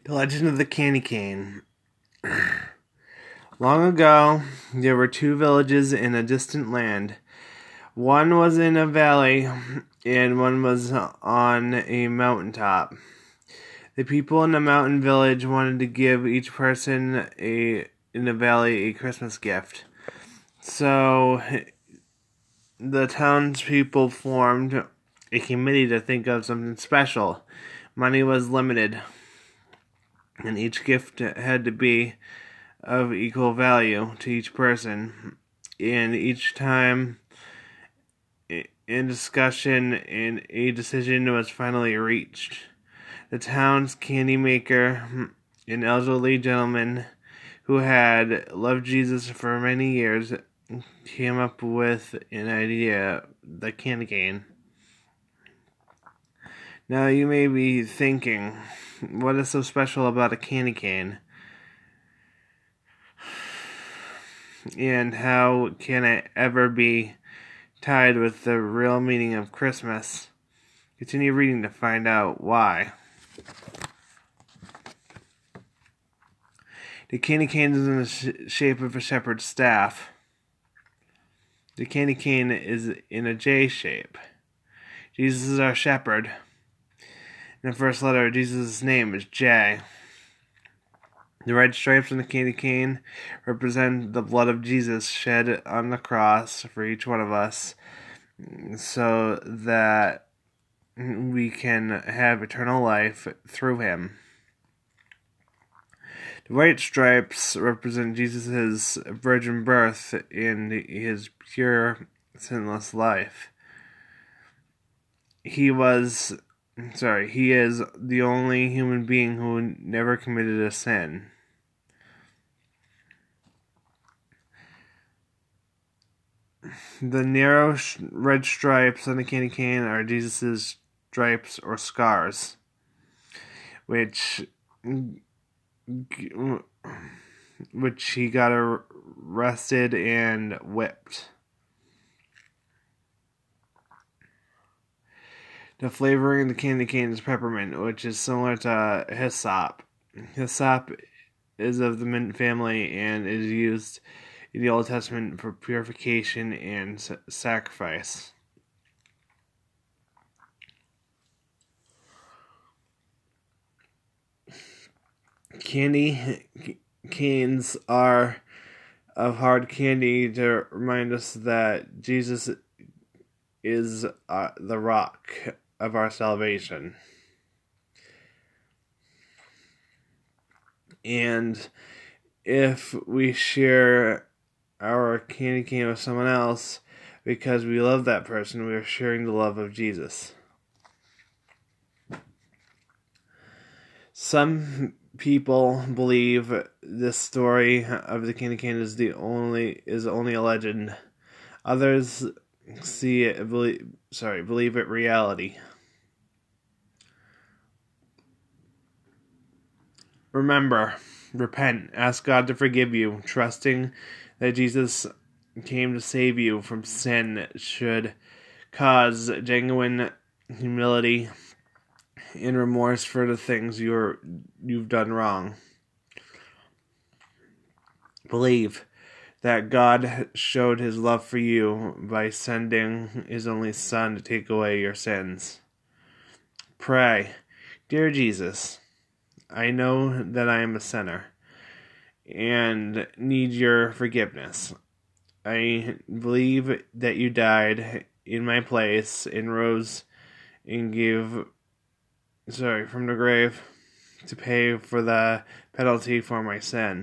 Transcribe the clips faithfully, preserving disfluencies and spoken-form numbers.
The Legend of the Candy Cane. Long ago, there were two villages in a distant land. One was in a valley, and one was on a mountaintop. The people in the mountain village wanted to give each person a in the valley a Christmas gift. So the townspeople formed a committee to think of something special. Money was limited, and each gift had to be of equal value to each person. And each time in discussion, and a decision was finally reached. The town's candy maker, an elderly gentleman who had loved Jesus for many years, came up with an idea: the candy cane. Now you may be thinking, what is so special about a candy cane? And how can it ever be tied with the real meaning of Christmas? Continue reading to find out why. The candy cane is in the sh- shape of a shepherd's staff. The candy cane is in a J shape. Jesus is our shepherd. And the first letter of Jesus' name is J. The red stripes on the candy cane represent the blood of Jesus shed on the cross for each one of us, so that we can have eternal life through him. The white stripes represent Jesus' virgin birth and his pure, sinless life. He was, sorry, he is the only human being who never committed a sin. The narrow red stripes on the candy cane are Jesus' stripes or scars, which which he got arrested and whipped. The flavoring of the candy cane is peppermint, which is similar to hyssop. Hyssop is of the mint family and is used in the Old Testament for purification and sacrifice. Candy canes are of hard candy to remind us that Jesus is uh, the rock of our salvation. And if we share our candy cane with someone else because we love that person, we are sharing the love of Jesus. Some people believe this story of the candy cane is the only is only a legend. Others see it believe sorry believe it reality. Remember, repent, ask God to forgive you. Trusting that Jesus came to save you from sin should cause genuine humility and remorse for the things you're you've done wrong. Believe that God showed his love for you by sending his only Son to take away your sins. Pray, dear Jesus, I know that I am a sinner and need your forgiveness. I believe that you died in my place and rose and gave sorry, from the grave to pay for the penalty for my sin.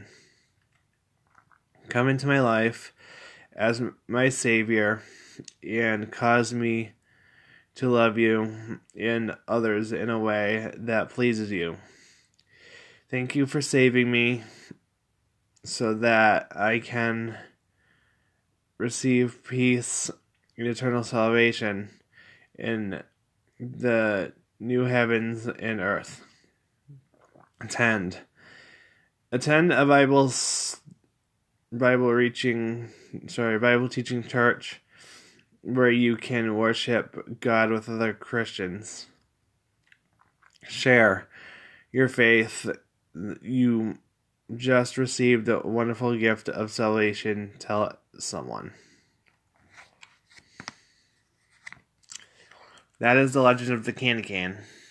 Come into my life as my Savior and cause me to love you and others in a way that pleases you. Thank you for saving me so that I can receive peace and eternal salvation in the new heavens and earth. Attend. Attend a Bible, Bible reaching, sorry, Bible teaching church where you can worship God with other Christians. Share your faith you just received the wonderful gift of salvation, tell someone. That is the legend of the Can-Can.